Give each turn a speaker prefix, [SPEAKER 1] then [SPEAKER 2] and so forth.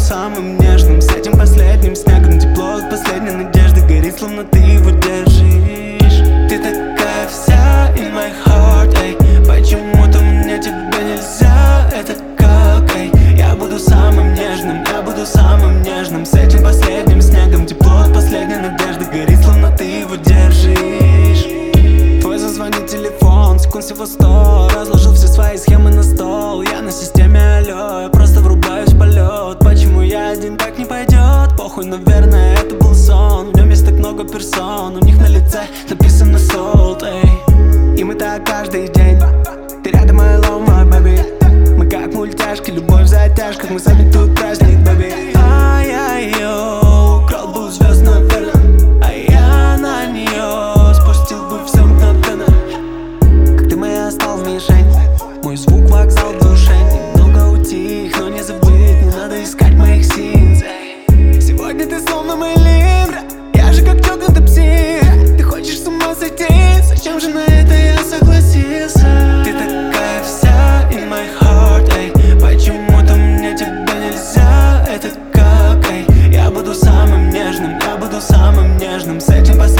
[SPEAKER 1] самым нежным. С этим последним снегом тепло от последней надежды горит, словно ты его держишь. Ты такая вся in my heart, эй. Почему-то мне тебя нельзя, это как, эй. Я буду самым нежным, я буду самым нежным. С этим последним снегом тепло от последней надежды горит, словно ты его держишь. Твой зазвонит телефон, секунд всего 100. Разложил все свои схемы на стол. Я на системе алло, я просто врубаюсь в полет. Почему я один, так не пойдет? Похуй, наверное, это был сон. В нем есть так много персон, у них на лице написано солд, эй. И мы так каждый день. Ты рядом, I love my baby. Мы как мультяшки, любовь в затяжках. Мы сами тут праздник, baby. Ай-яй-йо, украл бы у звезд, наверное, а я на нее спустил бы все мгновенно. Как ты моя стал в мишень, мой звук вокзал в душе. Немного утих, но не забыть, не надо искать моих синс. Сегодня ты словно мой линдра, я же как чокнутый псих. Ты хочешь с ума сойти, зачем же на это я согласился? Ты такая вся in my heart, эй. Почему-то мне тебя нельзя, это как, эй. Я буду самым нежным, я буду самым нежным. С этим